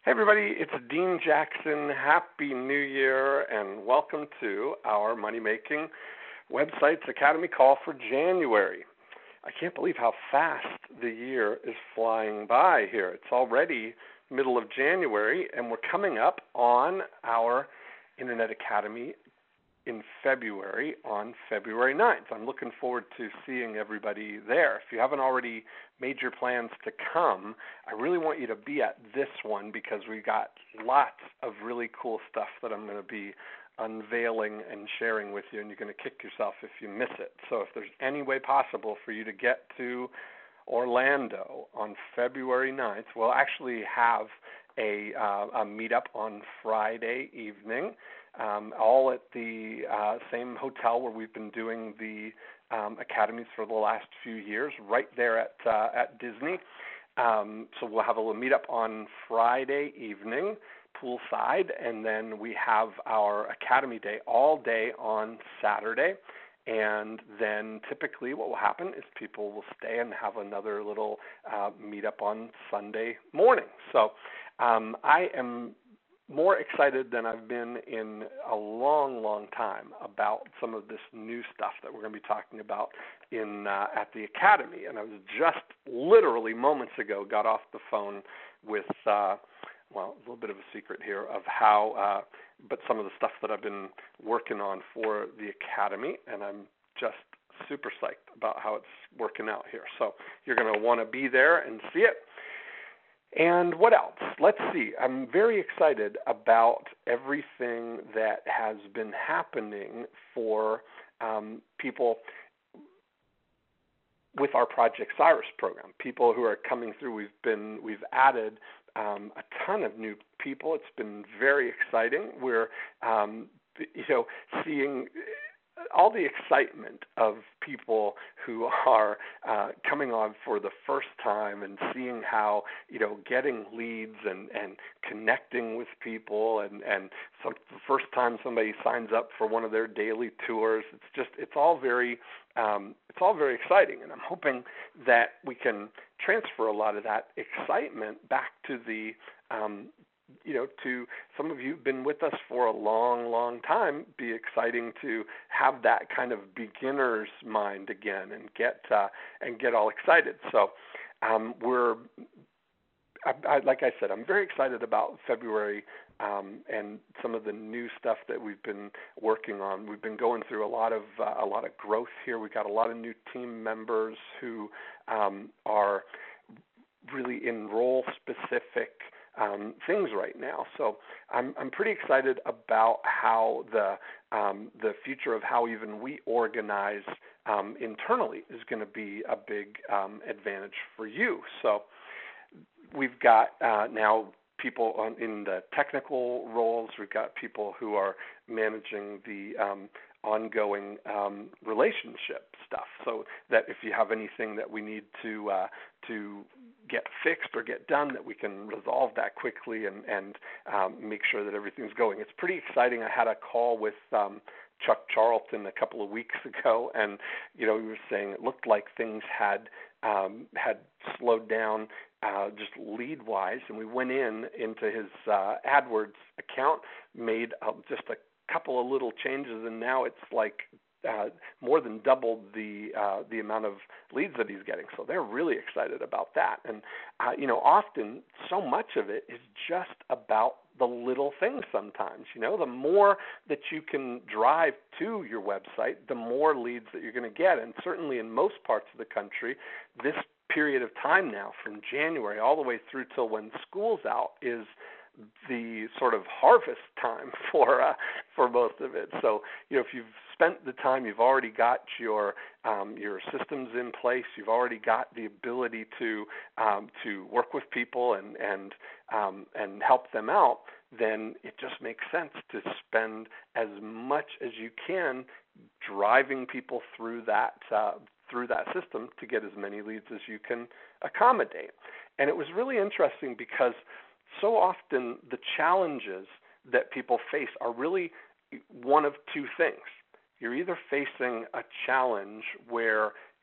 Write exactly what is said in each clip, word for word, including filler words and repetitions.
Hey everybody, it's Dean Jackson. Happy New Year and welcome to our Money Making Websites Academy call for January. I can't believe how fast the year is flying by here. It's already middle of January and we're coming up on our Internet Academy in February on February ninth. I'm looking forward to seeing everybody there. If you haven't already made your plans to come, I really want you to be at this one because we've got lots of really cool stuff that I'm going to be unveiling and sharing with you, and you're going to kick yourself if you miss it. So if there's any way possible for you to get to Orlando on February ninth, we'll actually have a, uh, a meetup on Friday evening. Um, all at the uh, same hotel where we've been doing the um, academies for the last few years, right there at uh, at Disney. Um, so we'll have a little meetup on Friday evening, poolside, and then we have our Academy Day all day on Saturday. And then typically what will happen is people will stay and have another little uh, meetup on Sunday morning. So um, I am more excited than I've been in a long, long time about some of this new stuff that we're going to be talking about in uh, at the Academy. And I was just literally moments ago got off the phone with, uh, well, a little bit of a secret here of how, uh, but some of the stuff that I've been working on for the Academy, and I'm just super psyched about how it's working out here. So you're going to want to be there and see it. And what else? Let's see. I'm very excited about everything that has been happening for um, people with our Project Cyrus program. People who are coming through. We've been we've added um, a ton of new people. It's been very exciting. We're um, you know seeing all the excitement of people who are uh, coming on for the first time and seeing how, you know, getting leads and, and connecting with people and, and some, the first time somebody signs up for one of their daily tours. It's just, it's all very, um, it's all very exciting. And I'm hoping that we can transfer a lot of that excitement back to the, um, you know, to some of you who've been with us for a long, long time, be exciting to have that kind of beginner's mind again and get uh, and get all excited. So um, we're, I, I, like I said, I'm very excited about February um, and some of the new stuff that we've been working on. We've been going through a lot of uh, a lot of growth here. We've got a lot of new team members who um, are really in role specific Um, things right now. So I'm I'm pretty excited about how the um, the future of how even we organize um, internally is going to be a big um, advantage for you. So we've got uh, now people on, in the technical roles. We've got people who are managing the um, ongoing um, relationship stuff, so that if you have anything that we need to uh, to get fixed or get done, that we can resolve that quickly and, and um, make sure that everything's going. It's pretty exciting. I had a call with um, Chuck Charlton a couple of weeks ago, and you know, he was saying it looked like things had um, had slowed down uh, just lead-wise, and we went in into his uh, AdWords account, made uh, just a couple of little changes, and now it's like uh, more than doubled the uh, the amount of leads that he's getting. So they're really excited about that. And uh, you know, often so much of it is just about the little things. Sometimes, you know, the more that you can drive to your website, the more leads that you're going to get. And certainly in most parts of the country, this period of time now, from January all the way through till when school's out, is the sort of harvest time for uh, for most of it. So, you know, if you've spent the time, you've already got your um, your systems in place, you've already got the ability to um, to work with people and and um, and help them out, then it just makes sense to spend as much as you can driving people through that uh, through that system to get as many leads as you can accommodate. And it was really interesting because so often the challenges that people face are really one of two things. You're either facing a challenge where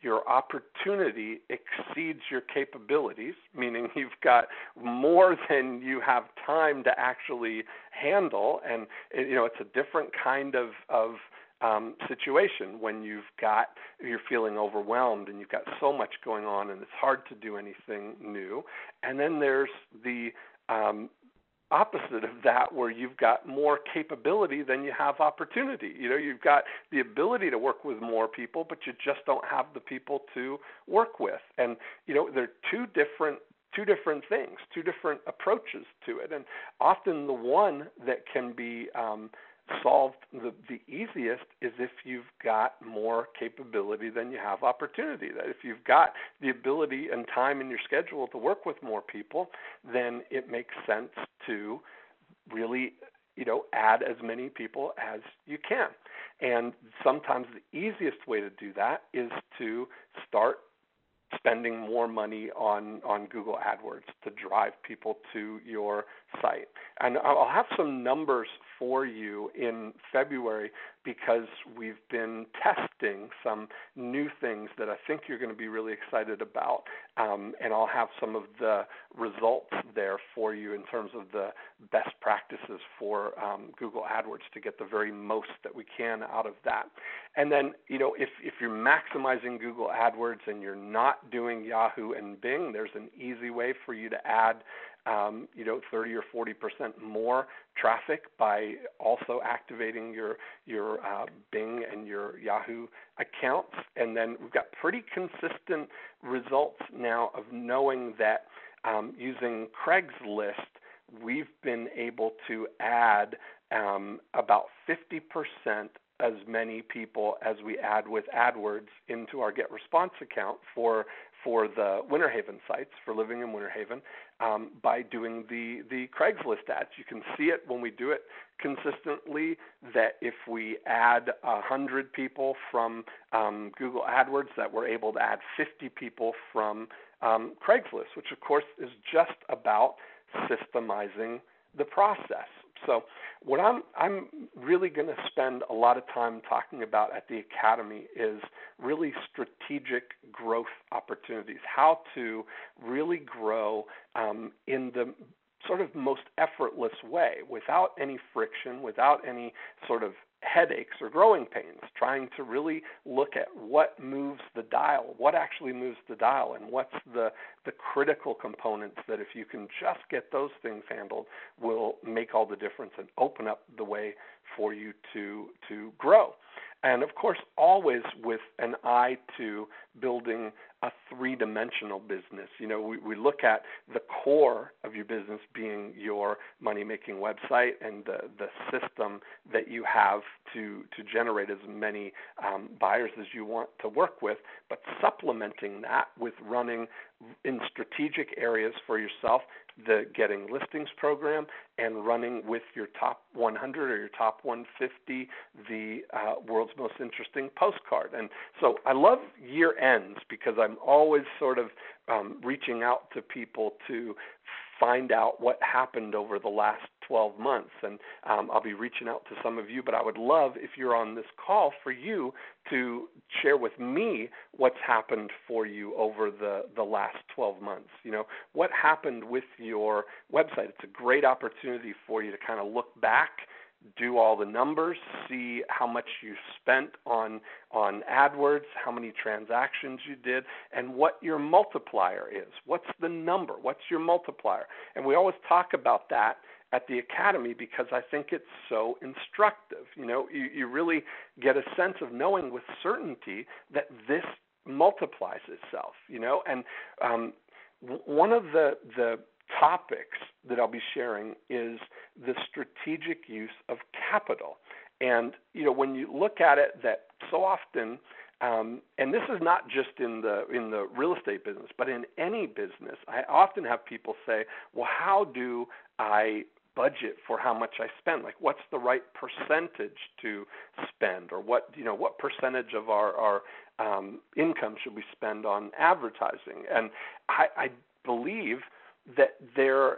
your opportunity exceeds your capabilities, meaning you've got more than you have time to actually handle. And, you know, it's a different kind of, of um, situation when you've got, you're feeling overwhelmed and you've got so much going on and it's hard to do anything new. And then there's the um, opposite of that, where you've got more capability than you have opportunity. You know, you've got the ability to work with more people, but you just don't have the people to work with. And, you know, they're two different two different things, two different approaches to it. And often the one that can be um, solved the, the easiest is if you've got more capability than you have opportunity. That if you've got the ability and time in your schedule to work with more people, then it makes sense to really, you know, add as many people as you can. And sometimes the easiest way to do that is to start spending more money on, on Google AdWords to drive people to your site. And I'll have some numbers for you in February because we've been testing some new things that I think you're going to be really excited about. Um, and I'll have some of the results there for you in terms of the best practices for um, Google AdWords to get the very most that we can out of that. And then, you know, if, if you're maximizing Google AdWords and you're not doing Yahoo and Bing, there's an easy way for you to add Um, you know, thirty or forty percent more traffic by also activating your your uh, Bing and your Yahoo accounts. And then we've got pretty consistent results now of knowing that um, using Craigslist, we've been able to add um, about fifty percent as many people as we add with AdWords into our Get Response account for for the Winter Haven sites, for living in Winter Haven, um, by doing the, the Craigslist ads. You can see it when we do it consistently, that if we add one hundred people from um, Google AdWords, that we're able to add fifty people from um, Craigslist, which of course is just about systemizing the process. So what I'm I'm really going to spend a lot of time talking about at the Academy is really strategic growth opportunities, how to really grow um, in the sort of most effortless way, without any friction, without any sort of headaches or growing pains, trying to really look at what moves the dial, what actually moves the dial, and what's the, the critical components that if you can just get those things handled will make all the difference and open up the way for you to to grow. And of course, always with an eye to building a three-dimensional business. You know, we, we look at the core of your business being your money-making website and the, the system that you have to, to generate as many um, buyers as you want to work with, but supplementing that with running in strategic areas for yourself, the Getting Listings program, and running with your top one hundred or your top one fifty, the uh, world's most interesting postcard. And so I love year ends because I'm always sort of um, reaching out to people to find out what happened over the last twelve months. And um, I'll be reaching out to some of you, but I would love, if you're on this call, for you to share with me what's happened for you over the, the last twelve months. You know, what happened with your website? It's a great opportunity for you to kind of look back, do all the numbers, see how much you spent on on AdWords, how many transactions you did, and what your multiplier is. What's the number? What's your multiplier? And we always talk about that at the Academy because I think it's so instructive. You know, you, you really get a sense of knowing with certainty that this multiplies itself, you know. And um, w- one of the the topics that I'll be sharing is the strategic use of capital. And, you know, when you look at it, that so often, um, and this is not just in the in the real estate business, but in any business, I often have people say, well, how do I budget for how much I spend? Like, what's the right percentage to spend, or what, you know, what percentage of our, our um, income should we spend on advertising? And I, I believe that they're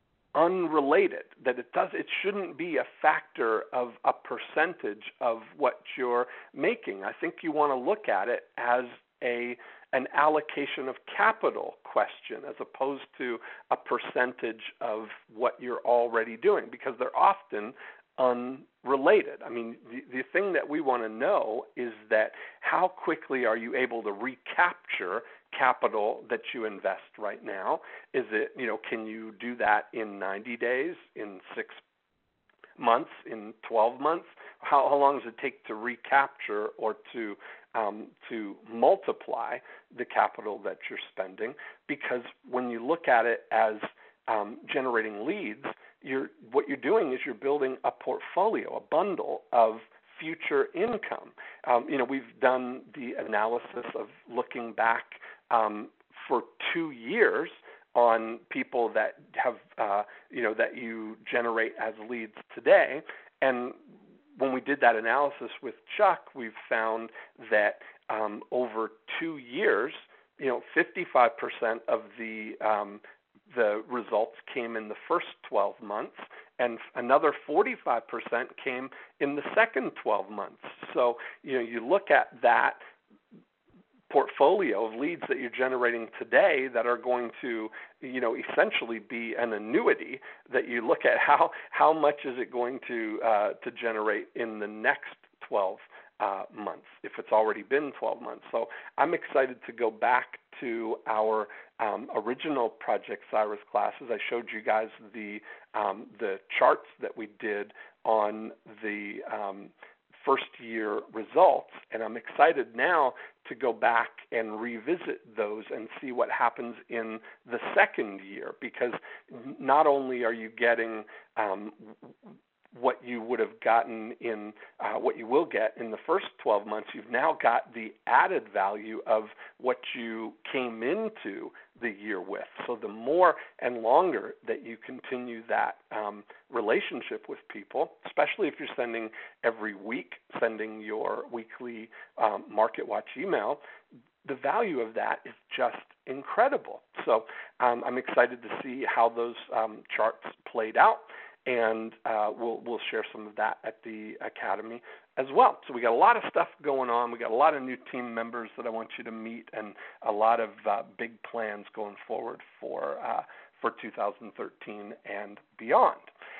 unrelated, that it does it shouldn't be a factor of a percentage of what you're making. I think you want to look at it as a an allocation of capital question as opposed to a percentage of what you're already doing, because they're often unrelated. I mean, the, the thing that we want to know is that how quickly are you able to recapture capital that you invest right now? Is it, you know, can you do that in ninety days, in six months, in twelve months? How, how long does it take to recapture or to um, to multiply the capital that you're spending? Because when you look at it as um, generating leads, you're what you're doing is you're building a portfolio, a bundle of future income. Um, you know, we've done the analysis of looking back um, for two years on people that have, uh, you know, that you generate as leads today. And when we did that analysis with Chuck, we've found that um, over two years, you know, fifty-five percent of the um, the results came in the first twelve months, and another forty-five percent came in the second twelve months. So, you know, you look at that portfolio of leads that you're generating today that are going to, you know, essentially be an annuity, that you look at how how much is it going to uh, to generate in the next twelve uh, months, if it's already been twelve months. So I'm excited to go back to our um, original Project Cyrus classes. I showed you guys the um, the charts that we did on the um, first year results, and I'm excited now to go back and revisit those and see what happens in the second year, because not only are you getting um, what you would have gotten in uh, what you will get in the first twelve months, you've now got the added value of what you came into the year with. So the more and longer that you continue that um, relationship with people, especially if you're sending every week, sending your weekly um, Market Watch email, the value of that is just incredible. So um, I'm excited to see how those um, charts played out. And uh, we'll we'll share some of that at the Academy as well. So we got a lot of stuff going on. We got a lot of new team members that I want you to meet, and a lot of uh, big plans going forward for uh, for two thousand thirteen and beyond.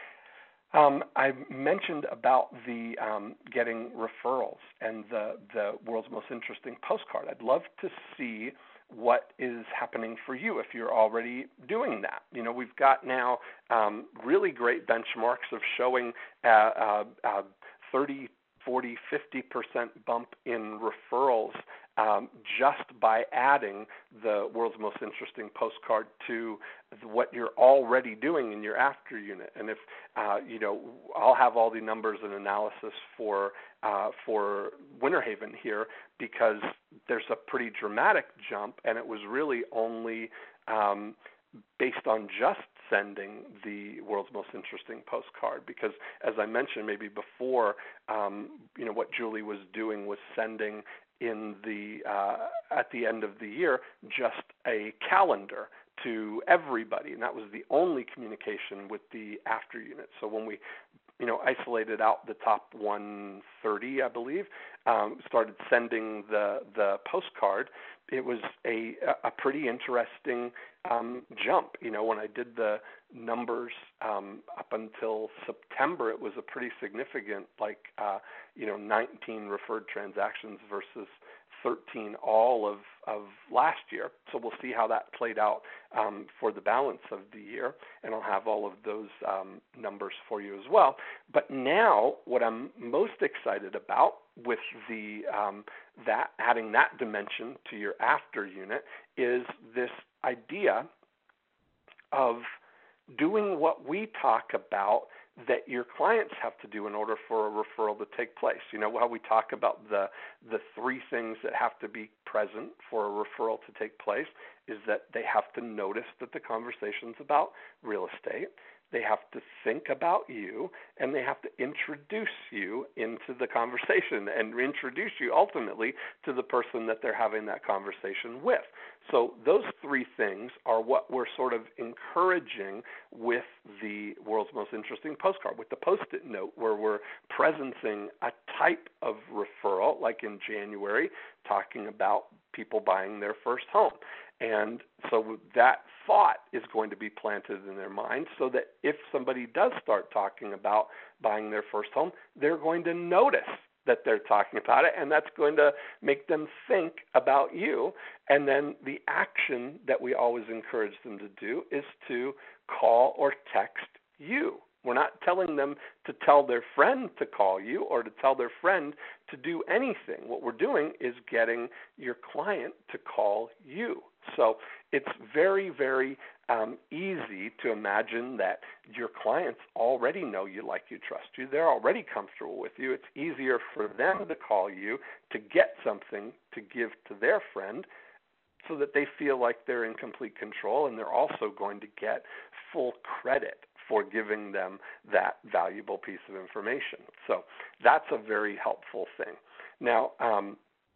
Um, I mentioned about the um, getting referrals and the the world's most interesting postcard. I'd love to see what is happening for you if you're already doing that. You know, we've got now um, really great benchmarks of showing uh, uh, uh, thirty, forty, fifty percent bump in referrals um, just by adding the world's most interesting postcard to what you're already doing in your after unit. And if, uh, you know, I'll have all the numbers and analysis for uh, for Winter Haven here, because there's a pretty dramatic jump, and it was really only um, based on just sending the world's most interesting postcard. Because as I mentioned maybe before, um, you know, what Julie was doing was sending in the uh, at the end of the year just a calendar to everybody, and that was the only communication with the after unit. So when we, you know, isolated out the top one thirty, I believe, um, started sending the the postcard, it was a a pretty interesting um, jump. You know, when I did the numbers um, up until September, it was a pretty significant, like uh, you know, nineteen referred transactions versus thirteen all of, of last year. So we'll see how that played out um, for the balance of the year, and I'll have all of those um, numbers for you as well. But now what I'm most excited about with the um, that adding that dimension to your after unit is this idea of doing what we talk about that your clients have to do in order for a referral to take place. You know how we talk about the the three things that have to be present for a referral to take place is that they have to notice that the conversation's about real estate, they have to think about you, and they have to introduce you into the conversation and introduce you ultimately to the person that they're having that conversation with. So those three things are what we're sort of encouraging with the World's Most Interesting Postcard, with the Post-it note, where we're presencing a type of referral, like in January, talking about people buying their first home. And so that thought is going to be planted in their mind so that if somebody does start talking about buying their first home, they're going to notice that they're talking about it, and that's going to make them think about you. And then the action that we always encourage them to do is to call or text you. We're not telling them to tell their friend to call you or to tell their friend to do anything. What we're doing is getting your client to call you. So it's very, very um, easy to imagine that your clients already know you, like you, trust you. They're already comfortable with you. It's easier for them to call you to get something to give to their friend so that they feel like they're in complete control, and they're also going to get full credit for giving them that valuable piece of information. So that's a very helpful thing. Now, um,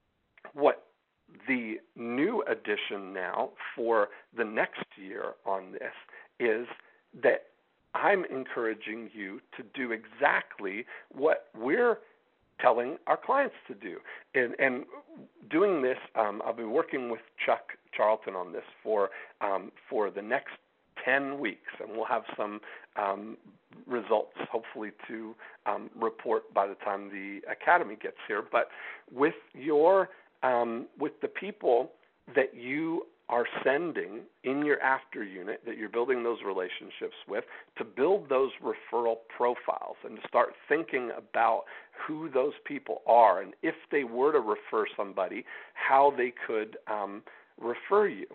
what the new addition now for the next year on this is that I'm encouraging you to do exactly what we're telling our clients to do. And, and doing this, um, I've been working with Chuck Charlton on this for um, for the next ten weeks, and we'll have some um, results hopefully to um, report by the time the Academy gets here. But with your um, with the people that you are sending in your after unit, that you're building those relationships with, to build those referral profiles and to start thinking about who those people are, and if they were to refer somebody, how they could um, refer you.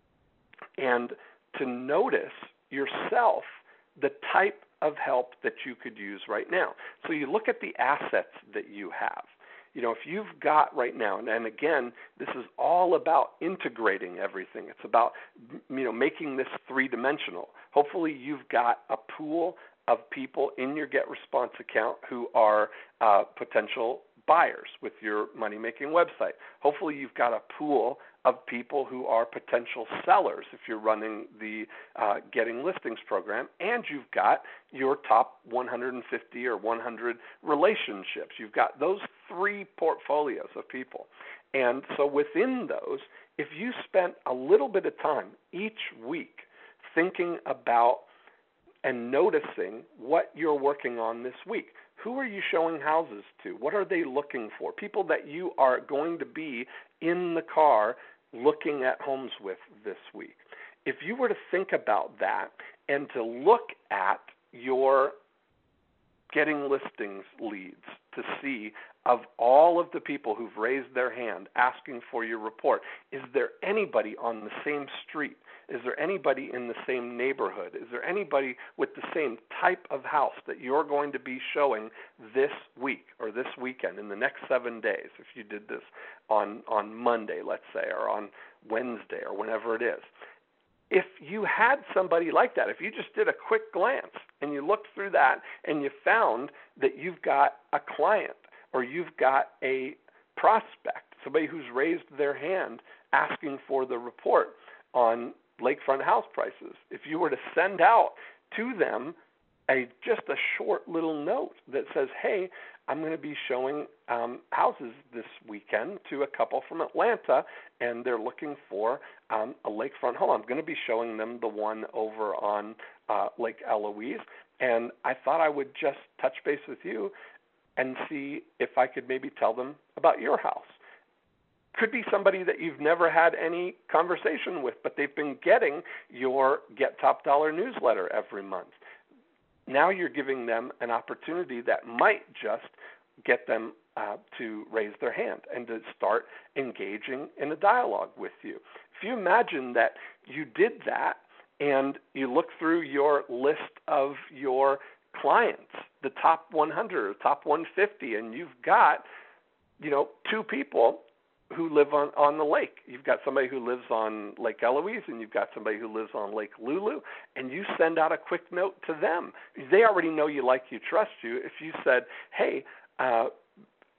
And to notice yourself the type of help that you could use right now. So you look at the assets that you have. You know, if you've got right now, and, and again, this is all about integrating everything. It's about, you know, making this three-dimensional. Hopefully you've got a pool of people in your GetResponse account who are uh, potential buyers with your money-making website. Hopefully you've got a pool of people who are potential sellers if you're running the uh, Getting Listings program, and you've got your top one hundred fifty or one hundred relationships. You've got those three portfolios of people. And so within those, if you spent a little bit of time each week thinking about and noticing what you're working on this week, who are you showing houses to? What are they looking for? People that you are going to be in the car looking at homes with this week. If you were to think about that and to look at your Getting Listings leads to see, of all of the people who've raised their hand asking for your report, is there anybody on the same street? Is there anybody in the same neighborhood? Is there anybody with the same type of house that you're going to be showing this week or this weekend in the next seven days, if you did this on, on Monday, let's say, or on Wednesday or whenever it is? If you had somebody like that, if you just did a quick glance and you looked through that and you found that you've got a client or you've got a prospect, somebody who's raised their hand asking for the report on lakefront house prices, if you were to send out to them a just a short little note that says, hey, I'm going to be showing um, houses this weekend to a couple from Atlanta, and they're looking for um, a lakefront home. I'm going to be showing them the one over on uh, Lake Eloise, and I thought I would just touch base with you and see if I could maybe tell them about your house. Could be somebody that you've never had any conversation with, but they've been getting your Get Top Dollar newsletter every month. Now you're giving them an opportunity that might just get them uh, to raise their hand and to start engaging in a dialogue with you. If you imagine that you did that and you look through your list of your clients, the top one hundred or top one fifty, and you've got, you know, two people who live on, on the lake. You've got somebody who lives on Lake Eloise, and you've got somebody who lives on Lake Lulu, and you send out a quick note to them. They already know you, like you, trust you. If you said, hey, uh,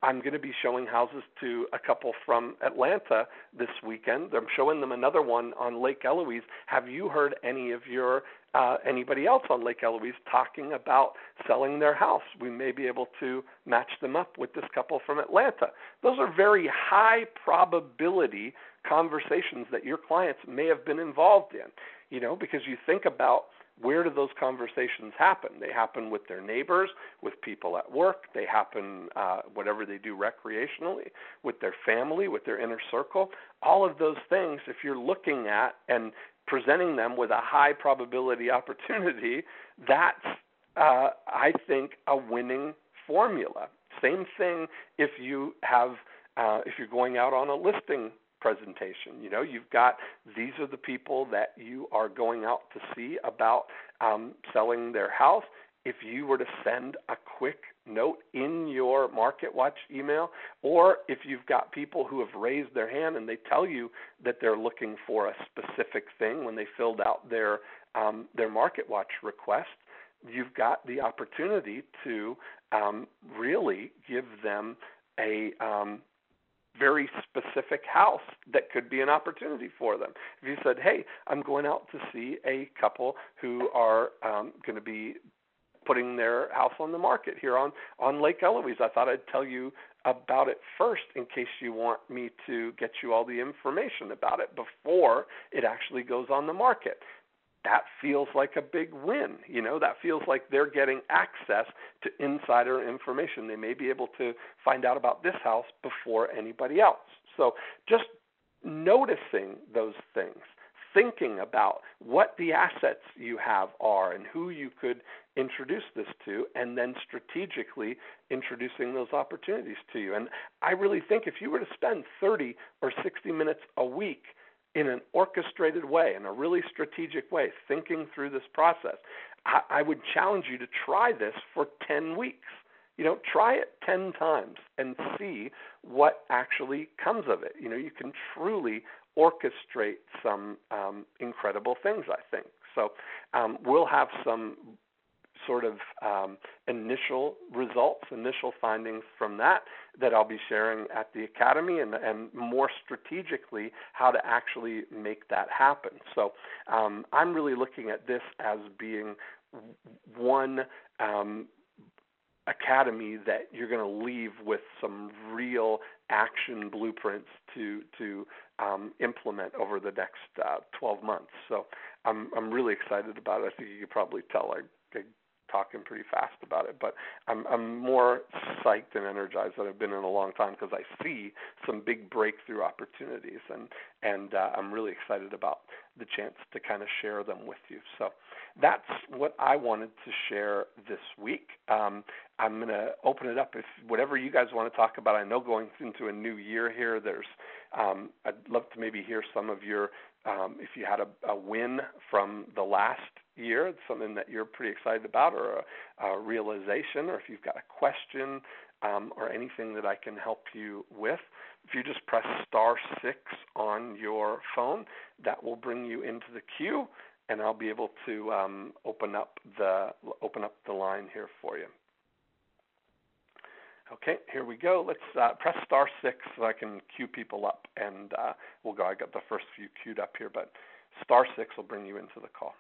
I'm going to be showing houses to a couple from Atlanta this weekend. I'm showing them another one on Lake Eloise. Have you heard any of your uh, anybody else on Lake Eloise talking about selling their house? We may be able to match them up with this couple from Atlanta. Those are very high probability conversations that your clients may have been involved in, you know, because you think about where do those conversations happen? They happen with their neighbors, with people at work. They happen, uh, whatever they do recreationally, with their family, with their inner circle. All of those things, if you're looking at and presenting them with a high probability opportunity, that's, uh, I think, a winning formula. Same thing if you have, uh, if you're going out on a listing presentation. You know, you've got, these are the people that you are going out to see about um, selling their house. If you were to send a quick note in your MarketWatch email, or if you've got people who have raised their hand and they tell you that they're looking for a specific thing when they filled out their um, their MarketWatch request, you've got the opportunity to um, really give them a um, very specific house that could be an opportunity for them. If you said, hey, I'm going out to see a couple who are um, going to be putting their house on the market here on, on Lake Eloise, I thought I'd tell you about it first in case you want me to get you all the information about it before it actually goes on the market. That feels like a big win. You know, that feels like they're getting access to insider information. They may be able to find out about this house before anybody else. So just noticing those things, thinking about what the assets you have are and who you could introduce this to, and then strategically introducing those opportunities to you. And I really think if you were to spend thirty or sixty minutes a week in an orchestrated way, in a really strategic way, thinking through this process, I, I would challenge you to try this for ten weeks. You know, try it ten times and see what actually comes of it. You know, you can truly orchestrate some um, incredible things, I think. So um, we'll have some sort of um, initial results, initial findings from that that I'll be sharing at the Academy, and, and more strategically how to actually make that happen. So um, I'm really looking at this as being one um, academy that you're going to leave with some real action blueprints to to um, implement over the next uh, twelve months. So I'm I'm really excited about it. I think you could probably tell I, I talking pretty fast about it, but I'm I'm more psyched and energized than I've been in a long time because I see some big breakthrough opportunities, and and uh, I'm really excited about the chance to kind of share them with you. So that's what I wanted to share this week. Um, I'm going to open it up if whatever you guys want to talk about. I know going into a new year here, there's um, I'd love to maybe hear some of your um, if you had a, a win from the last year, it's something that you're pretty excited about, or a, a realization, or if you've got a question um, or anything that I can help you with. If you just press star six on your phone, that will bring you into the queue, and I'll be able to um, open up the open up the line here for you. Okay, here we go. Let's uh, press star six so I can queue people up, and uh, we'll go. I got the first few queued up here, but star six will bring you into the call.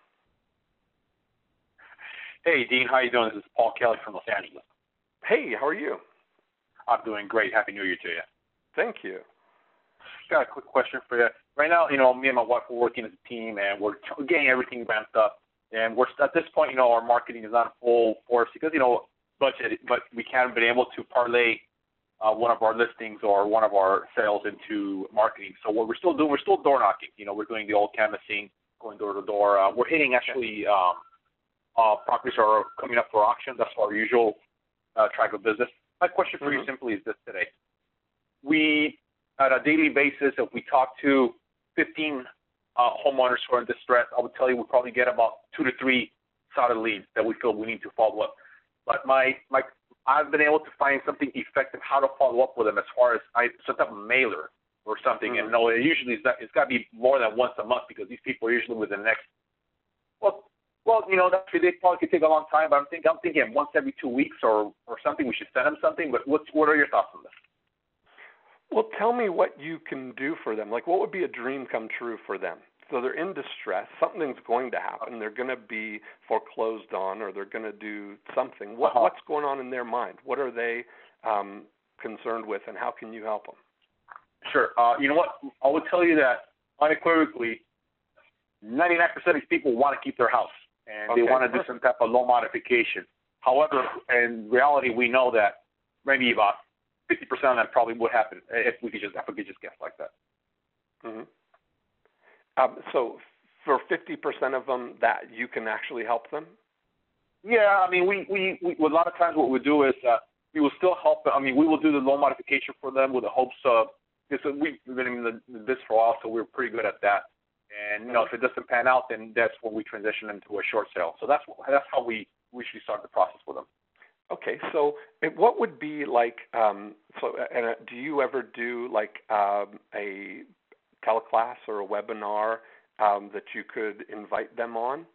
Hey, Dean, how you doing? This is Paul Kelly from Los Angeles. Hey, how are you? I'm doing great. Happy New Year to you. Thank you. Got a quick question for you. Right now, you know, me and my wife are working as a team, and we're getting everything ramped up. And we're at this point, you know, our marketing is not full force because, you know, budget, but we haven't been able to parlay uh, one of our listings or one of our sales into marketing. So what we're still doing, we're still door knocking. You know, we're doing the old canvassing, going door to door. Uh, we're hitting actually um, uh, properties are coming up for auction. That's our usual uh, track of business. My question for mm-hmm. you simply is this today. We, on a daily basis, if we talk to fifteen uh, homeowners who are in distress, I would tell you we probably get about two to three solid leads that we feel we need to follow up. But my, my, I've been able to find something effective how to follow up with them as far as I set up a mailer or something. Mm-hmm. And no, it usually it's, it's got to be more than once a month because these people are usually within the next, well, well, well, you know, that they probably could take a long time, but I'm thinking, I'm thinking once every two weeks or, or something, we should send them something. But what's, what are your thoughts on this? Well, tell me what you can do for them. Like, what would be a dream come true for them? So they're in distress. Something's going to happen. They're going to be foreclosed on, or they're going to do something. What, uh-huh. What's going on in their mind? What are they um, concerned with, and how can you help them? Sure. Uh, you know what? I would tell you that unequivocally, ninety-nine percent of these people want to keep their house, and okay. they want to do some type of loan modification. However, in reality, we know that maybe about fifty percent of that probably would happen if we could just, if we could just guess like that. Mm-hmm. Um, so for fifty percent of them, that you can actually help them? Yeah, I mean, we, we, we a lot of times what we do is uh, we will still help them. I mean, we will do the loan modification for them with the hopes of, because we've been in the, this for a while, so we're pretty good at that. And, you know, if it doesn't pan out, then that's when we transition them to a short sale. So that's that's how we usually start the process with them. Okay, so what would be like, um, so, and uh, do you ever do like um, a teleclass or a webinar um, that you could invite them on?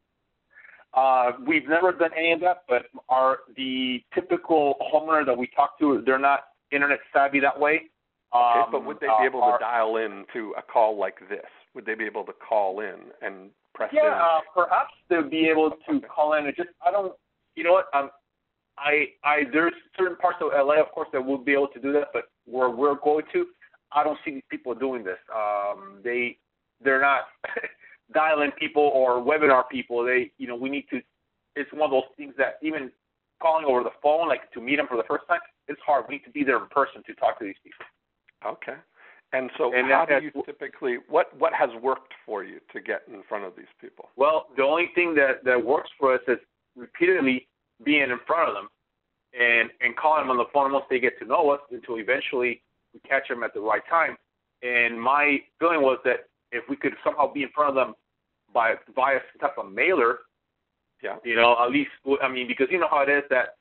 Uh, we've never done any of that, but our the typical homeowner that we talk to, they're not internet savvy that way. Um, okay, but would they be able uh, to dial in to a call like this? Would they be able to call in and press yeah, in? Yeah, uh, perhaps they'll be able to okay. call in and just, I don't, you know what, um, I, I, there's certain parts of L A, of course, that will be able to do that, but where we're going to, I don't see these people doing this. Um, they, they're not dial-in people or webinar people. They, you know, we need to, it's one of those things that even calling over the phone, like to meet them for the first time, it's hard. We need to be there in person to talk to these people. Okay. And so and how that, do you typically, what, what has worked for you to get in front of these people? Well, the only thing that, that works for us is repeatedly being in front of them and, and calling them on the phone once they get to know us until eventually we catch them at the right time. And my feeling was that if we could somehow be in front of them by via some type of mailer, yeah, you know, at least, I mean, because you know how it is that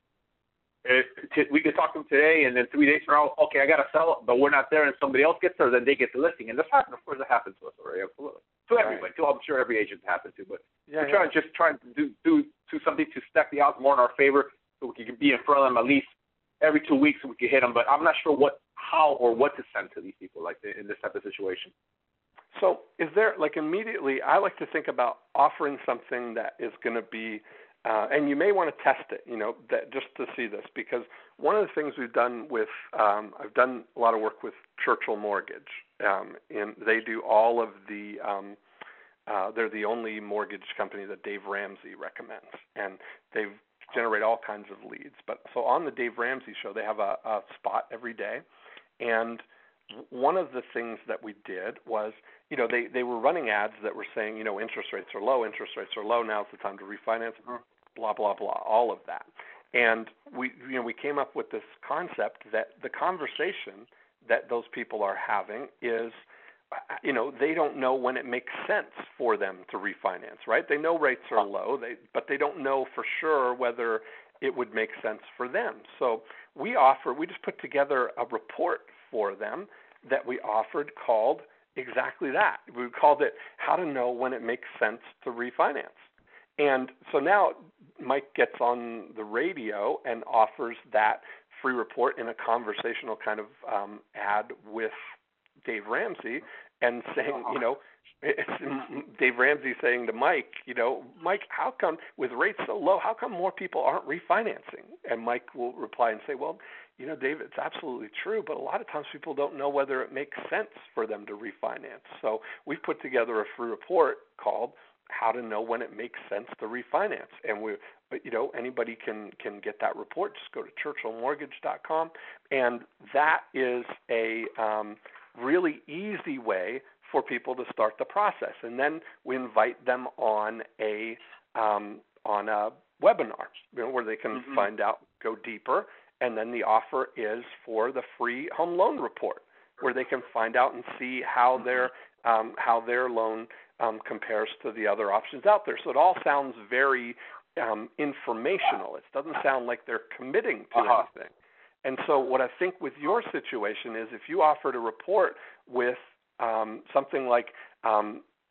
if t- we could talk to them today and then three days from now, okay, I got to sell it, but we're not there and somebody else gets there, then they get the listing. And this happens, of course, it happens to us already, absolutely. To everybody, right. to, I'm sure every agent happens to, but yeah, we're trying yeah. to just trying to do, do, do something to stack the odds more in our favor so we can be in front of them at least every two weeks so we can hit them. But I'm not sure what, how or what to send to these people like in this type of situation. So is there, like immediately, I like to think about offering something that is going to be, uh, and you may want to test it, you know, that just to see this, because one of the things we've done with, um, I've done a lot of work with Churchill Mortgage, um, and they do all of the, um, uh, they're the only mortgage company that Dave Ramsey recommends, and they generate all kinds of leads. But so on the Dave Ramsey show, they have a, a spot every day, and one of the things that we did was, you know, they, they were running ads that were saying, you know, interest rates are low, interest rates are low, now's the time to refinance, blah, blah, blah, all of that. And we, you know, we came up with this concept that the conversation that those people are having is, you know, they don't know when it makes sense for them to refinance, right? They know rates are low, they, but they don't know for sure whether it would make sense for them. So we offer, we just put together a report for them that we offered called exactly that. We called it How to Know When It Makes Sense to Refinance. And so now Mike gets on the radio and offers that free report in a conversational kind of um, ad with Dave Ramsey and saying, you know, it's Dave Ramsey saying to Mike, you know, Mike, how come with rates so low, how come more people aren't refinancing? And Mike will reply and say, well, you know, Dave, it's absolutely true, but a lot of times people don't know whether it makes sense for them to refinance. So we've put together a free report called How to Know When It Makes Sense to Refinance. And we, you know, anybody can, can get that report. Just go to churchill mortgage dot com. And that is a um, really easy way for people to start the process. And then we invite them on a um, on a webinar, you know, where they can mm-hmm. find out, go deeper. And then the offer is for the free home loan report, where they can find out and see how their um, how their loan um, compares to the other options out there. So it all sounds very um, informational. It doesn't sound like they're committing to uh-huh. anything. And so what I think with your situation is if you offered a report with um, something like um,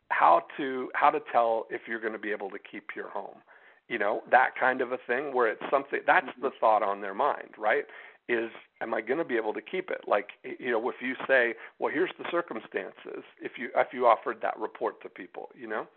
how to how to tell if you're going to be able to keep your home. You know, that kind of a thing where it's something that's the thought on their mind, right? Is, am I going to be able to keep it? Like, you know, if you say, well, here's the circumstances, if you if you offered that report to people, you know.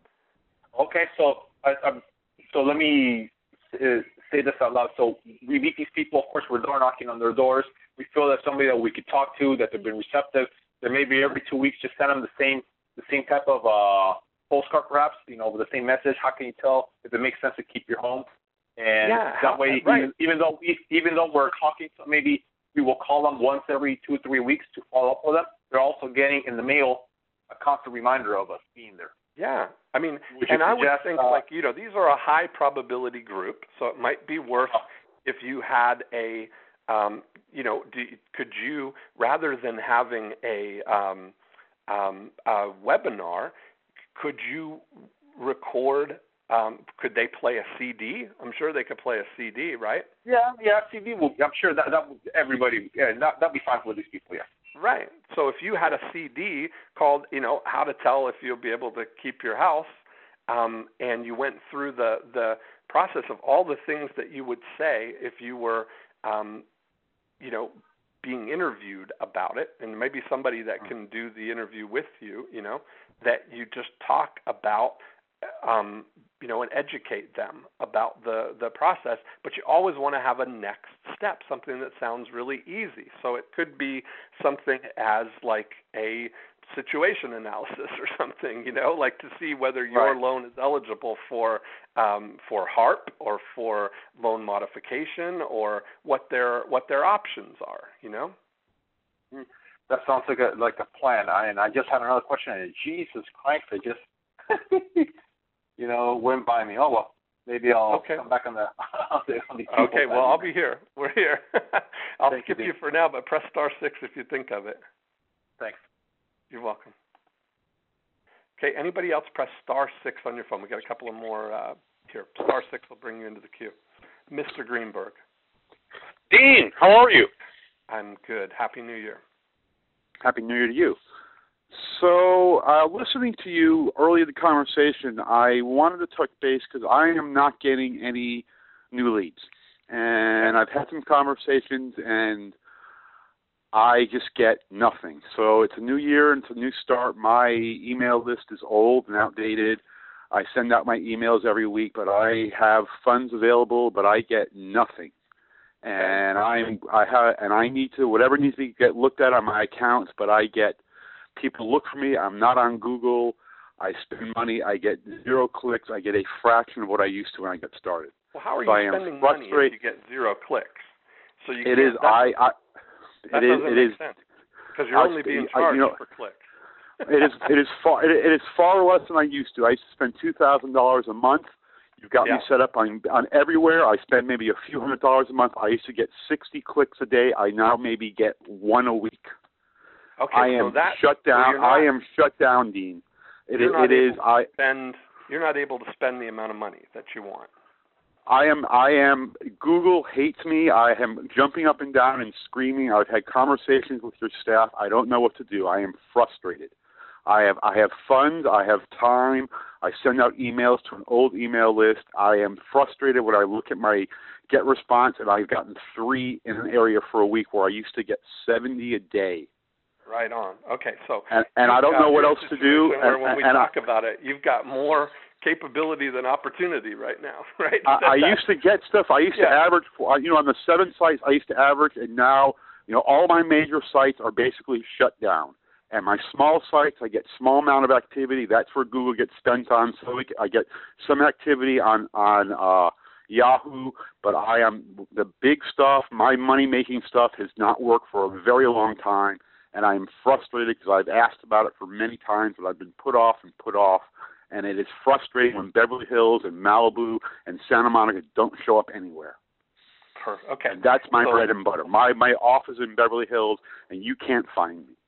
Okay, so I, I'm, so let me uh, say this out loud. So we meet these people. Of course, we're door knocking on their doors. We feel that somebody that we could talk to, that they've been receptive. That maybe every two weeks, just send them the same the same type of uh, postcard, perhaps. You know, with the same message. How can you tell if it makes sense to keep your home? And yeah, that way, right. even, even though we, even though we're talking, so maybe we will call them once every two or three weeks to follow up with them. They're also getting in the mail a constant reminder of us being there. Yeah, I mean, would and I suggest, would think uh, like, you know, these are a high probability group, so it might be worth if you had a, um, you know, do, could you, rather than having a, um, um, a webinar, could you record, um, could they play a C D? I'm sure they could play a C D, right? Yeah, yeah, C D will, I'm sure that, that everybody, yeah, that, that'd be fine for these people, yeah. Right. So if you had a C D called, you know, How to Tell If You'll Be Able to Keep Your House, um, and you went through the, the process of all the things that you would say if you were, um, you know, being interviewed about it, and maybe somebody that can do the interview with you, you know, that you just talk about, um, you know, and educate them about the, the process, but you always want to have a next step, something that sounds really easy. So it could be something as like a situation analysis or something, you know, like to see whether your right. loan is eligible for um, for HARP or for loan modification or what their what their options are, you know. That sounds like a like a plan. I, and I just had another question. And Jesus Christ, I just you know went by me. Oh well, maybe I'll okay. come back on the on the, on the Okay, well I'll be here. We're here. I'll Thank skip you, you for now, but press star six if you think of it. Thanks. You're welcome. Okay, anybody else press star six on your phone? We got a couple of more uh, here. Star six will bring you into the queue. Mister Greenberg. Dean, how are you? I'm good. Happy New Year. Happy New Year to you. So, uh, listening to you early in the conversation, I wanted to touch base because I am not getting any new leads. And I've had some conversations, and I just get nothing. So it's a new year, and it's a new start. My email list is old and outdated. I send out my emails every week, but I have funds available, but I get nothing. And I'm I have and I need to whatever needs to get looked at on my accounts, but I get people look for me. I'm not on Google. I spend money. I get zero clicks. I get a fraction of what I used to when I got started. Well, how are so you spending money if you get zero clicks? So you it is I, I that it is doesn't it make is sense because you're I, only being I, charged you know, for clicks. it is it is far it, it is far less than I used to. I used to spend two thousand dollars a month. You've got yeah. me set up on on everywhere. I spend maybe a few hundred dollars a month. I used to get sixty clicks a day. I now maybe get one a week. Okay, I am so that, shut down. so not, I am shut down, Dean. It, you're not it is. able I to spend. You're not able to spend the amount of money that you want. I am. I am. Google hates me. I am jumping up and down and screaming. I've had conversations with your staff. I don't know what to do. I am frustrated. I have. I have funds. I have time. I send out emails to an old email list. I am frustrated when I look at my get response, and I've gotten three in an area for a week where I used to get seventy a day. Right on. Okay, so and, and I don't know what else to do. Where and, when we and talk I, about it, you've got more capability than opportunity right now, right? I, I used to get stuff. I used yeah. to average, you know, on the seven sites I used to average, and now, you know, all my major sites are basically shut down. And my small sites, I get small amount of activity. That's where Google gets spent on. So I get some activity on on uh, Yahoo, but I am the big stuff. My money making stuff has not worked for a very long time, and I'm frustrated because I've asked about it for many times, but I've been put off and put off. And it is frustrating when Beverly Hills and Malibu and Santa Monica don't show up anywhere. Perfect. Okay. And that's my so, bread and butter. My my office in Beverly Hills, and you can't find me.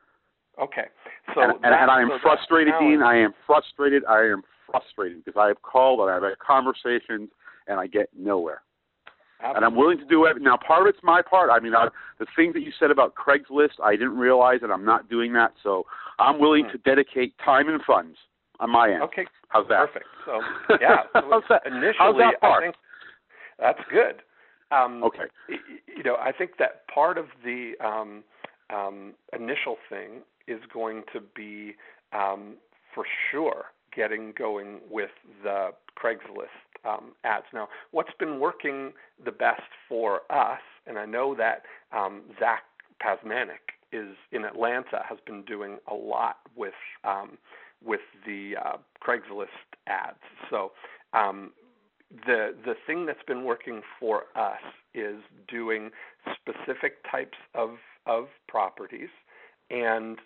Okay. So and, and, that, and I am so frustrated, now Dean. I am frustrated. I am frustrated because I have called and I've had conversations, and I get nowhere. Absolutely. And I'm willing to do it. Now, part of it's my part. I mean, I, the things that you said about Craigslist, I didn't realize, and I'm not doing that. So I'm willing mm-hmm. to dedicate time and funds on my end. Okay. How's that? Perfect. So, yeah. So How's that? Initially, How's that part? I think that's good. Um, okay. You know, I think that part of the um, um, initial thing is going to be, um, for sure, getting going with the Craigslist um, ads. Now, what's been working the best for us, and I know that um, Zach Pasmanic is in Atlanta, has been doing a lot with um, with the uh, Craigslist ads. So um, the the thing that's been working for us is doing specific types of of properties and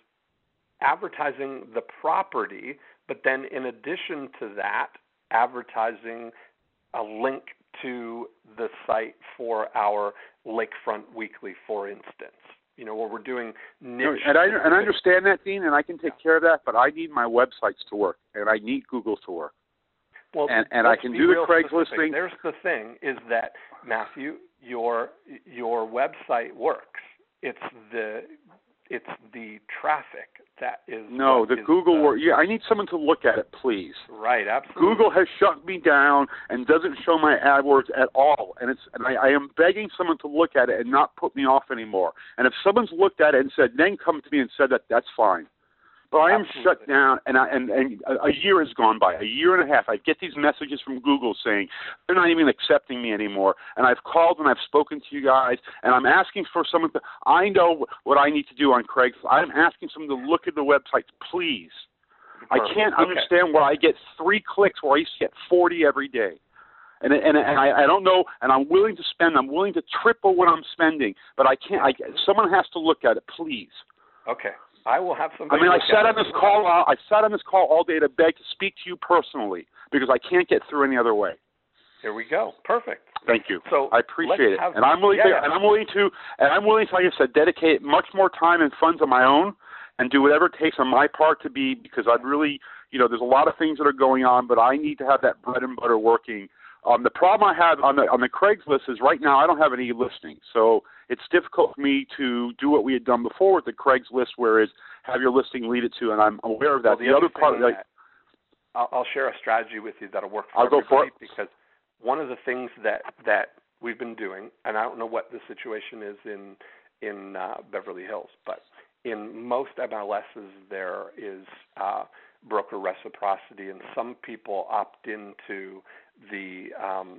advertising the property, but then in addition to that, advertising a link to the site for our Lakefront Weekly, for instance. You know, where we're doing niche. And I, and I understand that, Dean, and I can take care of that, but I need my websites to work, and I need Google to work. Well, and and I can do the Craigslist specific. thing. There's the thing is that, Matthew, your your website works. It's the it's the traffic that is no the is Google the, work. Yeah, I need someone to look at it, please. Right, absolutely. Google has shut me down and doesn't show my AdWords at all, and it's and I, I am begging someone to look at it and not put me off anymore. And if someone's looked at it and said, then come to me and said that, that's fine. But I am Absolutely. shut down, and, I, and and a year has gone by, a year and a half. I get these messages from Google saying they're not even accepting me anymore. And I've called and I've spoken to you guys, and I'm asking for someone to – I know what I need to do on Craigslist. I'm asking someone to look at the website, please. Perfect. I can't okay. understand why I get three clicks where I used to get forty every day. And and, and I, I don't know, and I'm willing to spend – I'm willing to triple what I'm spending, but I can't I, – someone has to look at it, please. Okay. I will have somebody. I mean, I sat on this call. I sat on this call all day to beg to speak to you personally because I can't get through any other way. Here we go. Perfect. Thank you. So I appreciate it, have, and I'm willing yeah, to. yeah. And I'm willing to. And I'm willing to, like I said, dedicate much more time and funds on my own, and do whatever it takes on my part to be because I'd really, you know, there's a lot of things that are going on, but I need to have that bread and butter working. Um, the problem I have on the on the Craigslist is right now I don't have any listings, so it's difficult for me to do what we had done before with the Craigslist, whereas have your listing lead it to, and I'm aware of that. Well, the, the other other part, like, I'll, I'll share a strategy with you that'll work for I'll everybody go for it. because one of the things that that we've been doing, and I don't know what the situation is in in uh, Beverly Hills, but in most M L S's there is uh, broker reciprocity, and some people opt into the um,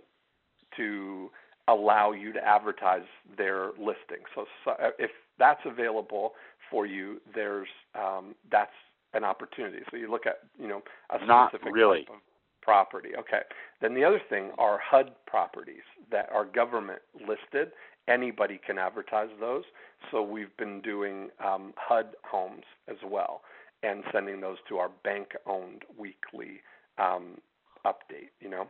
to allow you to advertise their listing. So, so if that's available for you, there's um, that's an opportunity. So you look at you know a specific Not really. type of property. Okay. Then the other thing are H U D properties that are government listed. Anybody can advertise those. So we've been doing um, H U D homes as well and sending those to our bank-owned weekly um, update. You know.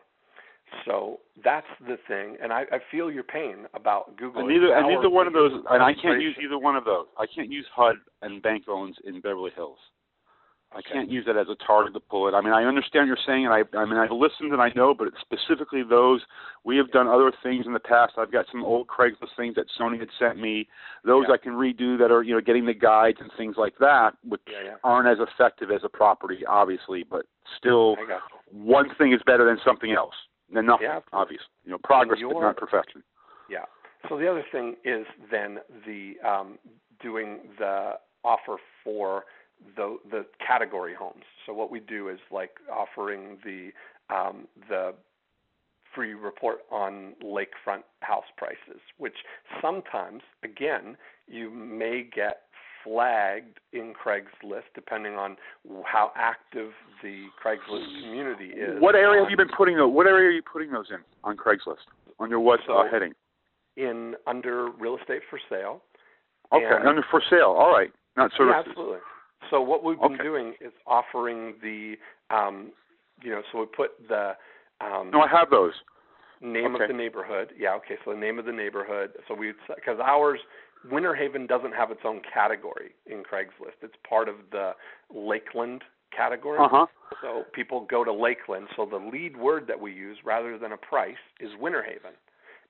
So that's the thing, and I, I feel your pain about Google. And neither, and neither one of those, and I can't use either one of those. I can't use H U D and bank owns in Beverly Hills. I okay. can't use that as a target to pull it. I mean, I understand what you're saying, and I, I mean, I've listened and I know, but it's specifically those. We have done other things in the past. I've got some old Craigslist things that Sony had sent me. Those yeah. I can redo that are, you know, getting the guides and things like that, which yeah, yeah. aren't as effective as a property, obviously, but still, one thing is better than something else. And nothing, yeah, obvious. You know, progress, your, but not perfection. Yeah. So the other thing is then the um, doing the offer for the the category homes. So what we do is like offering the um, the free report on lakefront house prices, which sometimes, again, you may get flagged in Craigslist depending on how active the Craigslist community is. What area have you been putting those? What area are you putting those in on Craigslist on your what so uh, heading? In under real estate for sale. Okay, and, under for sale. All right, not services. Yeah, absolutely. So what we've been okay. doing is offering the, um, you know, so we put the um, no, I have those. Name okay. of the neighborhood. Yeah, okay. So the name of the neighborhood. So we because ours. Winter Haven doesn't have its own category in Craigslist. It's part of the Lakeland category. Uh-huh. So people go to Lakeland. So the lead word that we use, rather than a price, is Winter Haven.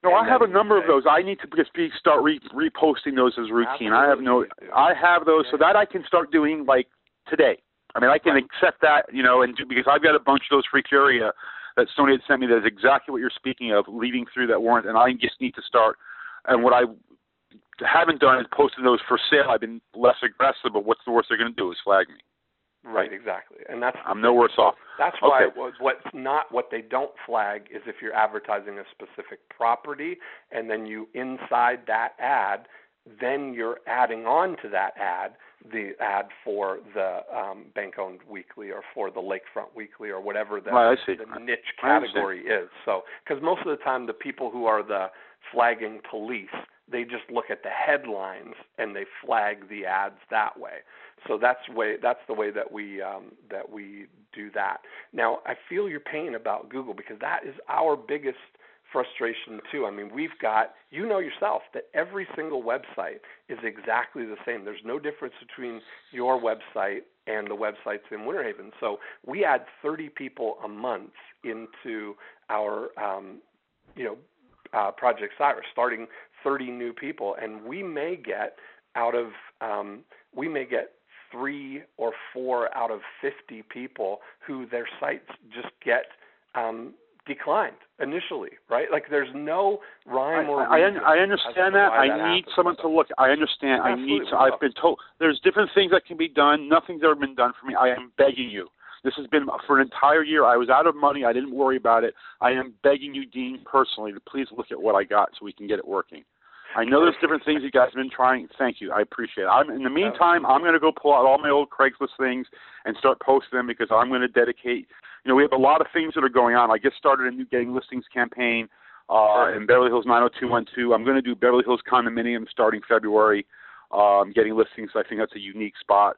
No, and I have a then number say, of those. I need to just be, start re, reposting those as routine. Absolutely. I have no, I have those, yeah. so that I can start doing like today. I mean, I can right. accept that, you know, and do, because I've got a bunch of those Freakuria that Sony had sent me that is exactly what you're speaking of, leading through that warrant, and I just need to start. And what I haven't done is posted those for sale. I've been less aggressive, but what's the worst they're going to do is flag me. Right, exactly, and that's I'm no worse off. That's why okay. what, what's not what they don't flag is if you're advertising a specific property, and then you inside that ad, then you're adding on to that ad the ad for the um, bank-owned weekly or for the Lakefront Weekly or whatever the, right, I see. the niche category is. So, because most of the time the people who are the flagging police, they just look at the headlines and they flag the ads that way. So that's way that's the way that we um, that we do that. Now, I feel your pain about Google because that is our biggest frustration too. I mean, we've got, you know yourself, that every single website is exactly the same. There's no difference between your website and the websites in Winter Haven. So we add thirty people a month into our, um, you know, uh, Project Cyrus, starting thirty new people, and we may get out of, um, we may get three or four out of fifty people who their sites just get um, declined initially, right? Like there's no rhyme or I, reason. I, I understand that. I that need happens. someone to look. I understand. Absolutely, I need. To, we will. I've been told there's different things that can be done. Nothing's ever been done for me. I am begging you. This has been for an entire year. I was out of money. I didn't worry about it. I am begging you, Dean, personally, to please look at what I got so we can get it working. I know there's different things you guys have been trying. Thank you. I appreciate it. I'm, in the meantime, I'm going to go pull out all my old Craigslist things and start posting them because I'm going to dedicate. You know, we have a lot of things that are going on. I just started a new getting listings campaign uh, in Beverly Hills nine oh two one two. I'm going to do Beverly Hills condominiums starting February. Um, getting listings, I think that's a unique spot.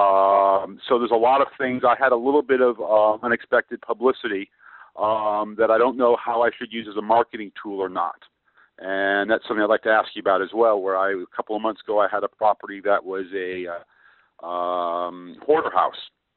Um, so there's a lot of things. I had a little bit of uh, unexpected publicity um, that I don't know how I should use as a marketing tool or not. And that's something I'd like to ask you about as well, where I, a couple of months ago, I had a property that was a uh, um, hoarder house.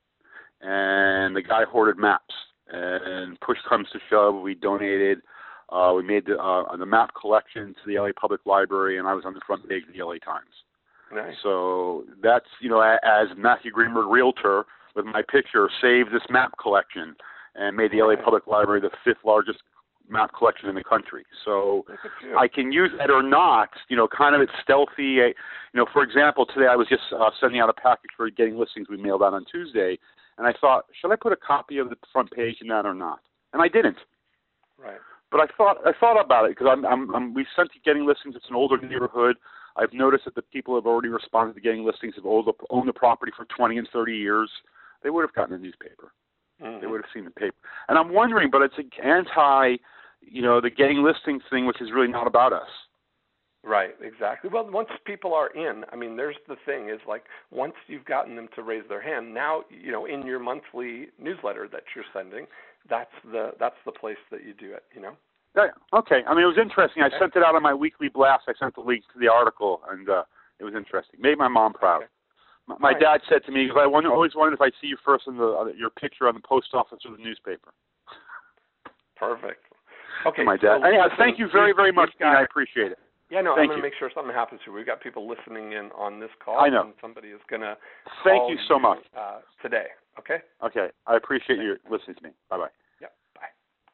And the guy hoarded maps. And push comes to shove, we donated. Uh, we made the, uh, the map collection to the L A Public Library, and I was on the front page of the L A Times. Nice. So that's, you know, as Matthew Greenberg, realtor, with my picture, saved this map collection and made the L A Public Library the fifth largest map collection in the country. So I can use that or not, you know, kind of it's stealthy. You know, for example, today I was just uh, sending out a package for getting listings we mailed out on Tuesday, and I thought, should I put a copy of the front page in that or not? And I didn't. Right. But I thought I thought about it because I'm, I'm, I'm we sent to getting listings. It's an older neighborhood. I've noticed that the people have already responded to getting listings have owned the, owned the property for twenty and thirty years. They would have gotten a newspaper. Mm-hmm. They would have seen the paper. And I'm wondering, but it's anti, you know, the getting listings thing, which is really not about us. Right, exactly. Well, once people are in, I mean, there's the thing is like once you've gotten them to raise their hand, now, you know, in your monthly newsletter that you're sending, that's the that's the place that you do it, you know. Yeah, okay. I mean, it was interesting. I sent it out on my weekly blast. I sent the link to the article, and uh, it was interesting. Made my mom proud. Okay. My, my right. dad said to me, because I wonder, always wondered if I'd see you first in the uh, your picture on the post office or the newspaper. Perfect. Okay. My dad. So Anyhow, listen, thank you very, very much, Dean. I appreciate it. Yeah, no, Thank I'm going to you. make sure something happens here. We've got people listening in on this call. I know. And somebody is going to Thank you so much. Uh, today, okay? Okay. I appreciate you listening to me. Bye-bye. Yeah, bye.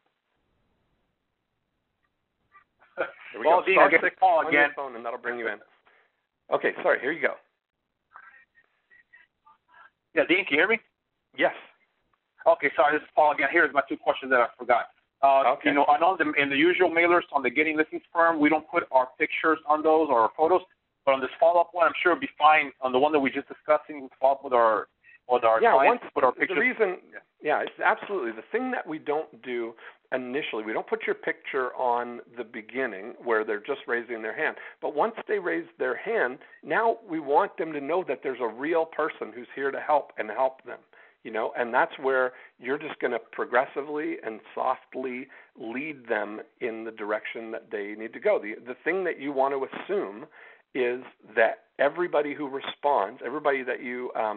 Here we well, go. Dean, Star I get six the call on again. your phone, and that'll bring you in. Okay, sorry. Here you go. Yeah, Dean, can you hear me? Yes. Okay, sorry. This is Paul again. Here's my two questions that I forgot. Uh, okay. You know, I know the, in the usual mailers on the Getting Listings firm, we don't put our pictures on those or our photos. But on this follow-up one, I'm sure it'll be fine. On the one that we just discussing, we follow up with our with our yeah, clients, once, put our pictures. The reason, yeah. yeah, it's absolutely the thing that we don't do initially. We don't put your picture on the beginning where they're just raising their hand. But once they raise their hand, now we want them to know that there's a real person who's here to help and help them. You know, and that's where you're just going to progressively and softly lead them in the direction that they need to go. The the thing that you want to assume is that everybody who responds, everybody that you um,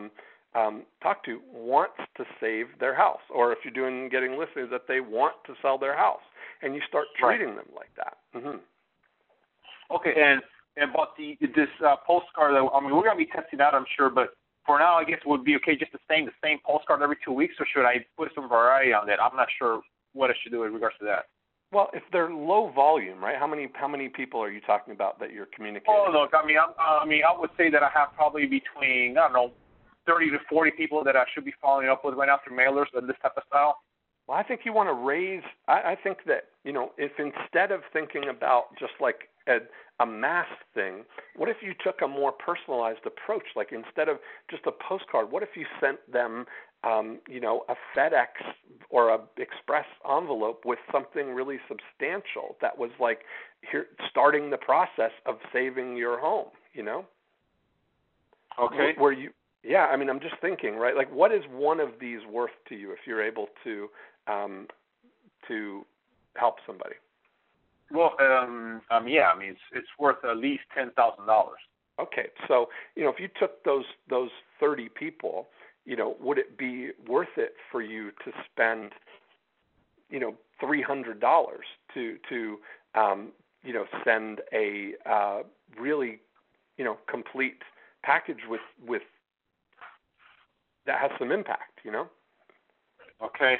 um, talk to wants to save their house, or if you're doing getting listings that they want to sell their house, and you start treating right. them like that. Mm-hmm. Okay, and, and about the this uh, postcard, I mean, we're going to be testing that, I'm sure, but for now, I guess it would be okay just the same, the same postcard every two weeks, or should I put some variety on that? I'm not sure what I should do in regards to that. Well, if they're low volume, right? How many how many people are you talking about that you're communicating? Oh, look, I mean, I'm, I mean, I would say that I have probably between, I don't know, thirty to forty people that I should be following up with right now through mailers of this type of style. Well, I think you want to raise, I, I think that, you know, if instead of thinking about just like a, a mass thing, what if you took a more personalized approach? Like instead of just a postcard, what if you sent them, um, you know, a FedEx or a Express envelope with something really substantial that was like here starting the process of saving your home, you know? Okay. Where you, yeah, I mean, I'm just thinking, right? Like, what is one of these worth to you if you're able to um, to help somebody? Well, um, um, yeah, I mean, it's it's worth at least ten thousand dollars. Okay, so you know, if you took those those thirty people, you know, would it be worth it for you to spend, you know, three hundred dollars to to um, you know send a uh, really, you know, complete package with with that has some impact, you know? Okay.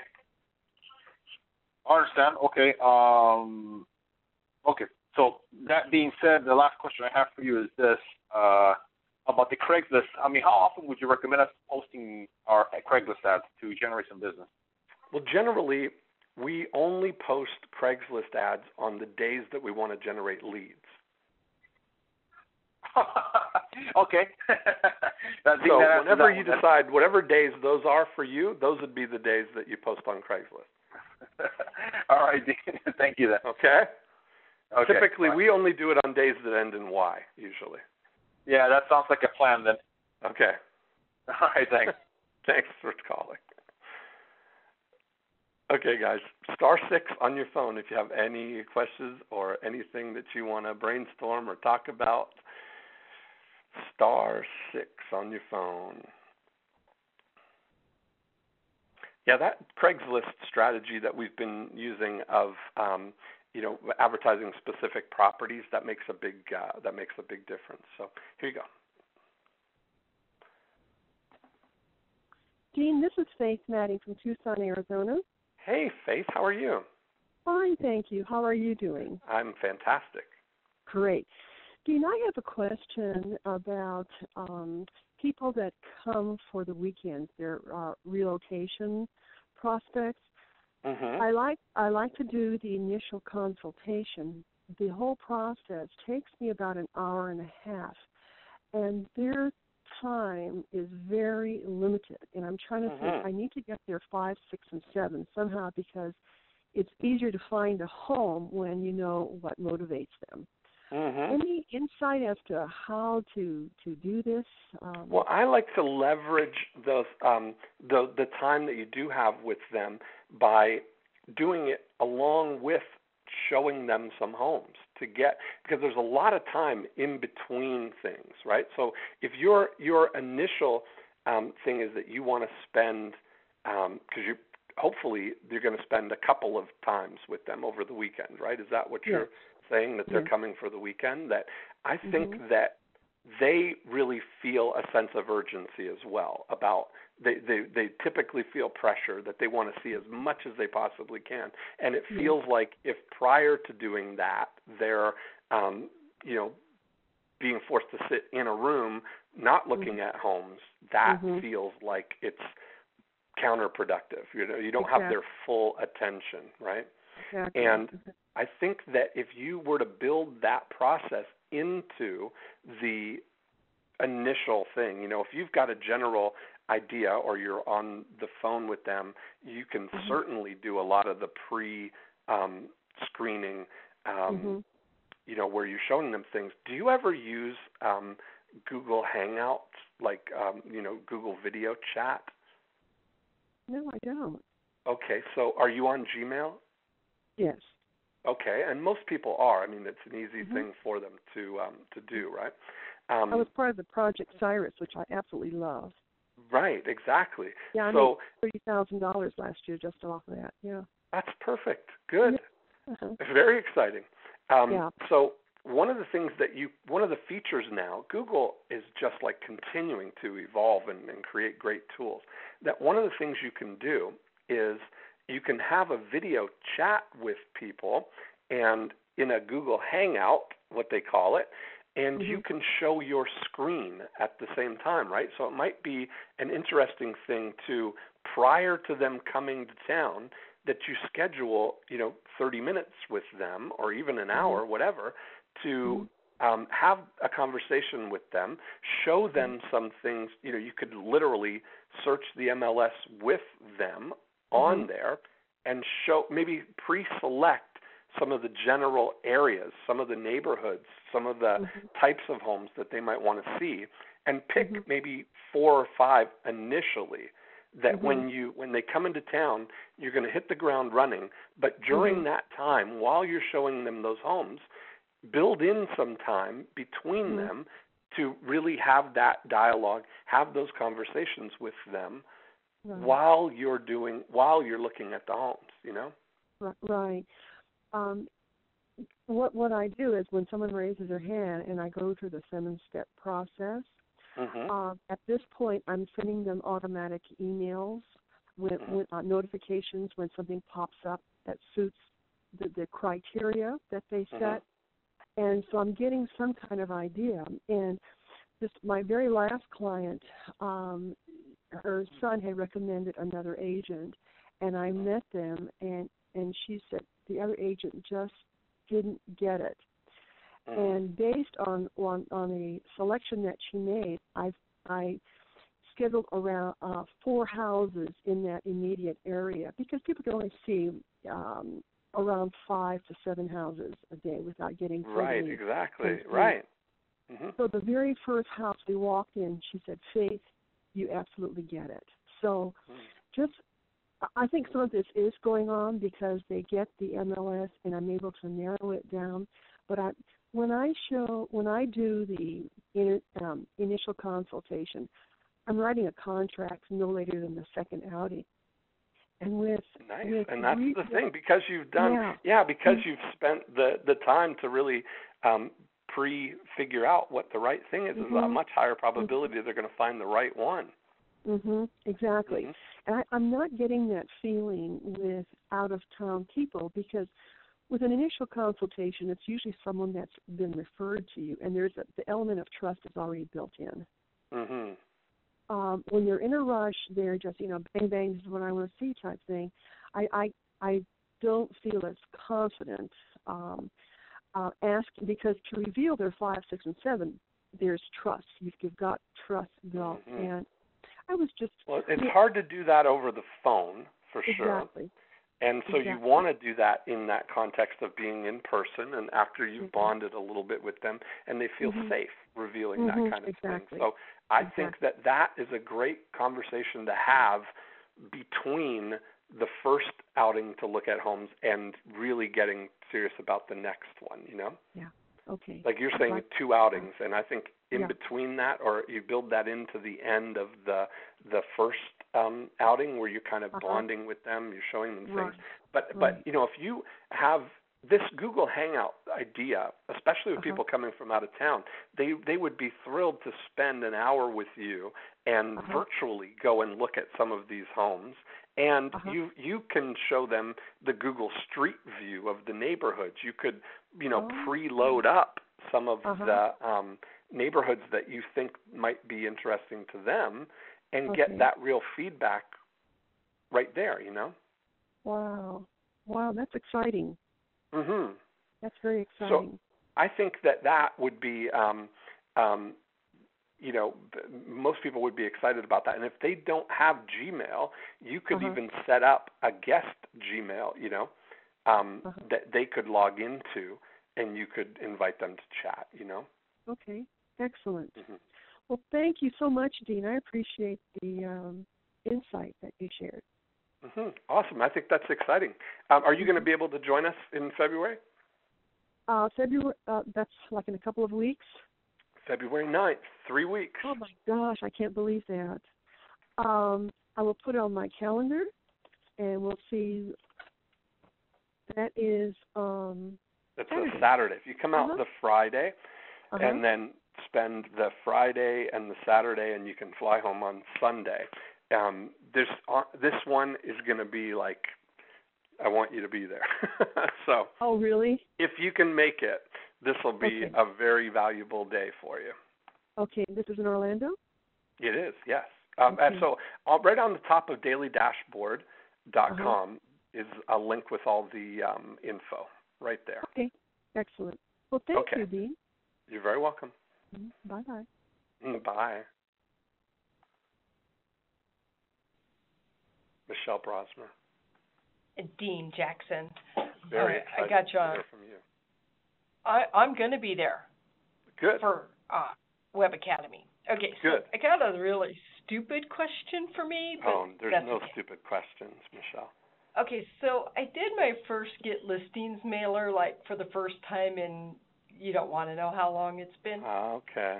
I understand. Okay. Um, okay. So that being said, the last question I have for you is this, uh, about the Craigslist. I mean, how often would you recommend us posting our Craigslist ads to generate some business? Well, generally, we only post Craigslist ads on the days that we want to generate leads. Okay. So whenever you decide, whatever days those are for you, those would be the days that you post on Craigslist. All right, Dean. Thank you then. Okay? Okay. Typically, right. We only do it on days that end in Y, usually. Yeah, that sounds like a plan then. Okay. All right, thanks. Thanks for calling. Okay, guys, star six on your phone if you have any questions or anything that you want to brainstorm or talk about. Star six on your phone. Yeah, that Craigslist strategy that we've been using of, um, you know, advertising specific properties, that makes a big uh, that makes a big difference. So here you go. Dean, this is Faith Matting from Tucson, Arizona. Hey, Faith, how are you? Fine, thank you. How are you doing? I'm fantastic. Great. Dean, I have a question about um, people that come for the weekends, their uh, relocation prospects. Mm-hmm. I like I like to do the initial consultation. The whole process takes me about an hour and a half, and their time is very limited. And I'm trying to mm-hmm. think, I need to get there five, six, and seven somehow because it's easier to find a home when you know what motivates them. Mm-hmm. Any insight as to how to, to do this? Um, well, I like to leverage those um, the the time that you do have with them by doing it along with showing them some homes to get, because there's a lot of time in between things, right? So if your your initial um, thing is that you want to spend, because um, you hopefully you're going to spend a couple of times with them over the weekend, right? Is that what yes. you're saying, that they're yes. coming for the weekend? That I think mm-hmm. that they really feel a sense of urgency as well about, they, they, they typically feel pressure that they want to see as much as they possibly can. And it yes. feels like if prior to doing that, they're, um, you know, being forced to sit in a room not looking mm-hmm. at homes, that mm-hmm. feels like it's counterproductive. You know, you don't exactly. have their full attention, right? Exactly. And I think that if you were to build that process into the initial thing, you know, if you've got a general idea or you're on the phone with them, you can mm-hmm. certainly do a lot of the pre um, screening, um, mm-hmm. you know, where you're showing them things. Do you ever use um, Google Hangouts, like, um, you know, Google Video Chat? No, I don't. Okay, so are you on Gmail? Yes. Okay, and most people are. I mean, it's an easy mm-hmm. thing for them to um, to do, right? Um, I was part of the Project Cyrus, which I absolutely love. Right, exactly. Yeah, I so made thirty thousand dollars last year just off of that. Yeah. That's perfect. Good. Yeah. Uh-huh. Very exciting. Um, yeah. So one of the things that you, one of the features now, Google is just like continuing to evolve and, and create great tools. That one of the things you can do is you can have a video chat with people, and in a Google Hangout, what they call it, and mm-hmm. you can show your screen at the same time, right? So it might be an interesting thing to, prior to them coming to town, that you schedule, you know, thirty minutes with them or even an hour, mm-hmm. whatever, to mm-hmm. um, have a conversation with them, show them some things. You know, you could literally search the M L S with them on mm-hmm. there and show, maybe pre-select some of the general areas, some of the neighborhoods, some of the mm-hmm. types of homes that they might want to see, and pick mm-hmm. maybe four or five initially that mm-hmm. when you when they come into town, you're going to hit the ground running. But during mm-hmm. that time, while you're showing them those homes, build in some time between mm-hmm. them to really have that dialogue, have those conversations with them right. while you're doing while you're looking at the homes, you know? Right. Um, what what I do is when someone raises their hand and I go through the seven-step process, mm-hmm. uh, at this point I'm sending them automatic emails with, mm-hmm. with uh, notifications when something pops up that suits the, the criteria that they set. Mm-hmm. And so I'm getting some kind of idea. And just my very last client, um, her son had recommended another agent, and I met them, and, and she said the other agent just didn't get it. Mm-hmm. And based on, on on a selection that she made, I I scheduled around uh, four houses in that immediate area because people can only see um, around five to seven houses a day without getting right. Exactly. Right. Mm-hmm. So the very first house we walked in, she said, "Faith, you absolutely get it." So mm-hmm. just. I think some of this is going on because they get the M L S and I'm able to narrow it down. But I, when I show, when I do the in, um, initial consultation, I'm writing a contract no later than the second outing. And with nice, with and that's re- the thing because you've done, yeah, yeah because you've spent the the time to really um, pre-figure out what the right thing is. Mm-hmm. There's a much higher probability mm-hmm. they're going to find the right one. Mhm. Exactly. Mm-hmm. And I, I'm not getting that feeling with out-of-town people because with an initial consultation, it's usually someone that's been referred to you, and there's a, the element of trust is already built in. Mm-hmm. Um, when you're in a rush, they're just, you know, bang, bang, this is what I want to see type thing. I, I, I don't feel as confident um, uh, asking because to reveal their five, six, and seven, there's trust. You've, you've got trust built, mm-hmm. and I was just. Well, it's yeah. hard to do that over the phone, for sure. Exactly. And so exactly. you want to do that in that context of being in person and after you've mm-hmm. bonded a little bit with them and they feel mm-hmm. safe revealing mm-hmm. that kind of exactly. thing. So I exactly. think that that is a great conversation to have between the first outing to look at homes and really getting serious about the next one, you know? Yeah. Okay. Like you're saying, like, two outings, and I think in yeah. between that, or you build that into the end of the the first um, outing, where you're kind of uh-huh. bonding with them, you're showing them right. things. But right. but you know, if you have this Google Hangout idea, especially with uh-huh. people coming from out of town, they they would be thrilled to spend an hour with you and uh-huh. virtually go and look at some of these homes. And uh-huh. you you can show them the Google Street View of the neighborhoods. You could, you know, oh. preload up some of uh-huh. the um, neighborhoods that you think might be interesting to them and okay. get that real feedback right there, you know? Wow. Wow, that's exciting. Mm-hmm. That's very exciting. So I think that that would be um, um, you know, most people would be excited about that. And if they don't have Gmail, you could uh-huh. even set up a guest Gmail, you know, um, uh-huh. that they could log into, and you could invite them to chat, you know. Okay, excellent. Mm-hmm. Well, thank you so much, Dean. I appreciate the um, insight that you shared. Mm-hmm. Awesome. I think that's exciting. Um, are you going to be able to join us in February? Uh, February, uh, that's like in a couple of weeks. February ninth, three weeks. Oh, my gosh, I can't believe that. Um, I will put it on my calendar, and we'll see. That is um, It's Saturday. a Saturday. If you come out Uh-huh. the Friday Uh-huh. and then spend the Friday and the Saturday, and you can fly home on Sunday. Um, this uh, this one is going to be like, I want you to be there. So, oh, really? if you can make it, this will be Okay. a very valuable day for you. Okay, this is in Orlando? It is, yes. Um, Okay. And so, uh, right on the top of daily dashboard dot com Uh-huh. is a link with all the um, info right there. Okay, excellent. Well, thank Okay. you, Dean. You're very welcome. Mhm. Bye-bye. Mm, Bye. Michelle Brosmer. Dean Jackson. Very Uh, I excited got you to on. hear from you. I, I'm going to be there Good. for uh, Web Academy. Okay, so Good. I got a really stupid question for me, but Oh, there's that's no okay. stupid questions, Michelle. Okay, so I did my first Get Listings mailer, like, for the first time in, you don't want to know how long it's been. Okay.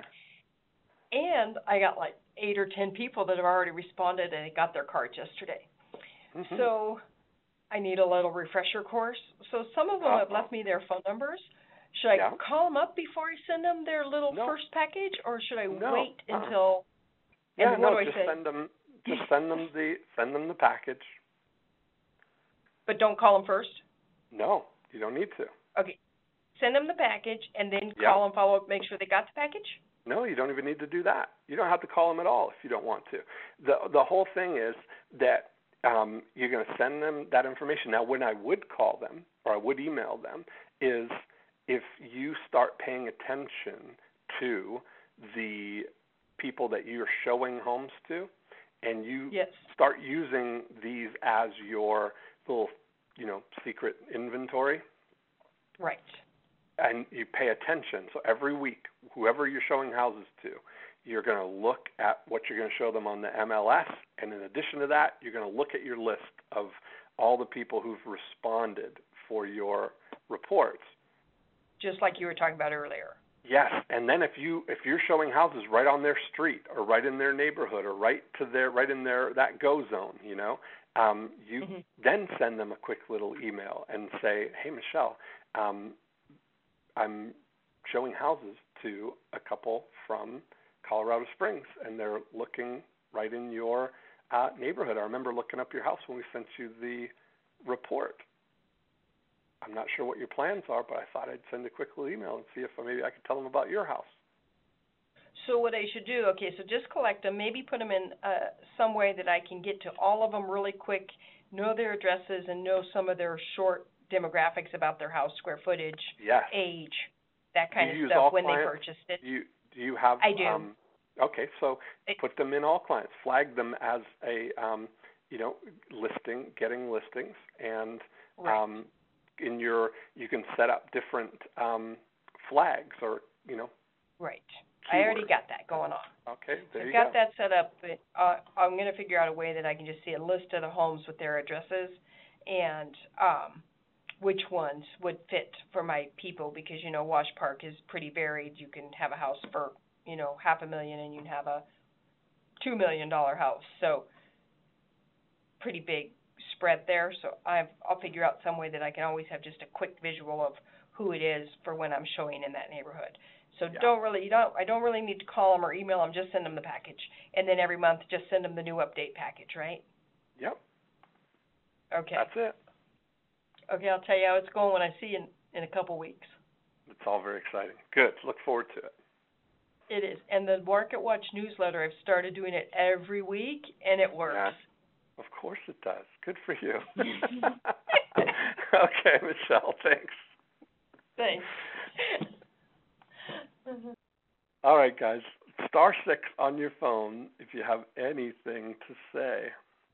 And I got, like, eight or ten people that have already responded, and they got their cards yesterday. Mhm. So I need a little refresher course. So some of them have Uh-oh. left me their phone numbers. Should I Yeah. call them up before I send them their little No. first package, or should I No. wait Uh-uh. until? Yeah, and what no, do I just say? send them just send them the send them the package. But don't call them first. No, you don't need to. Okay, send them the package, and then Yeah. call and follow up, make sure they got the package. No, you don't even need to do that. You don't have to call them at all if you don't want to. The the whole thing is that um, you're going to send them that information. Now, when I would call them or I would email them is if you start paying attention to the people that you're showing homes to, and you Yes. start using these as your little, you know, secret inventory, Right. and you pay attention. So every week, whoever you're showing houses to, you're going to look at what you're going to show them on the M L S, and in addition to that, you're going to look at your list of all the people who've responded for your reports. Just like you were talking about earlier. Yes, and then if you if you're showing houses right on their street or right in their neighborhood or right to their right in their that go zone, you know, um, you Mhm. then send them a quick little email and say, "Hey, Michelle, um, I'm showing houses to a couple from Colorado Springs, and they're looking right in your uh, neighborhood. I remember looking up your house when we sent you the report. I'm not sure what your plans are, but I thought I'd send a quick little email and see if maybe I could tell them about your house." So what I should do, okay, so just collect them, maybe put them in uh, some way that I can get to all of them really quick, know their addresses, and know some of their short demographics about their house, square footage, Yes. age, that kind Do of you use stuff all when clients? they purchased it. Do you do you have? I do. Um, okay, so It- put them in all clients. Flag them as a um, you know listing, getting listings, and Right. um, in your you can set up different um, flags or you know. Right. I already keywords. got that going on. Okay, So there I've you got go. that set up, but uh, I'm going to figure out a way that I can just see a list of the homes with their addresses and um, which ones would fit for my people, because, you know, Wash Park is pretty varied. You can have a house for, you know, half a million, and you can have a two million dollar house. So pretty big spread there. So I've, I'll figure out some way that I can always have just a quick visual of who it is for when I'm showing in that neighborhood. So Yeah. don't really, you don't, I don't really need to call them or email them. Just send them the package, and then every month just send them the new update package, right? Yep, Okay. that's it. Okay, I'll tell you how it's going when I see you in, in a couple weeks. It's all very exciting. Good. Look forward to it. It is. And the Market Watch newsletter, I've started doing it every week, and it works. Yeah. Of course it does. Good for you. Okay, Michelle, thanks. Thanks. All right, guys. Star six on your phone if you have anything to say.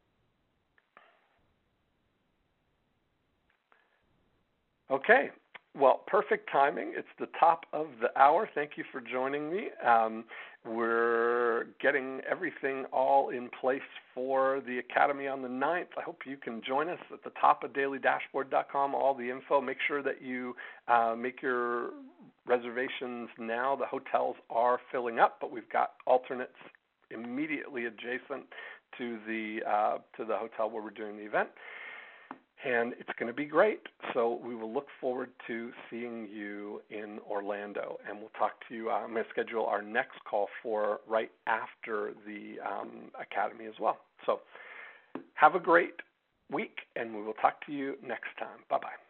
Okay. Well, perfect timing. It's the top of the hour. Thank you for joining me. Um, we're getting everything all in place for the Academy on the ninth. I hope you can join us at the top of daily dashboard dot com, all the info. Make sure that you uh, make your reservations now. The hotels are filling up, but we've got alternates immediately adjacent to the uh, to the hotel where we're doing the event. And it's going to be great. So we will look forward to seeing you in Orlando. And we'll talk to you. Uh, I'm going to schedule our next call for right after the um, Academy as well. So have a great week, and we will talk to you next time. Bye-bye.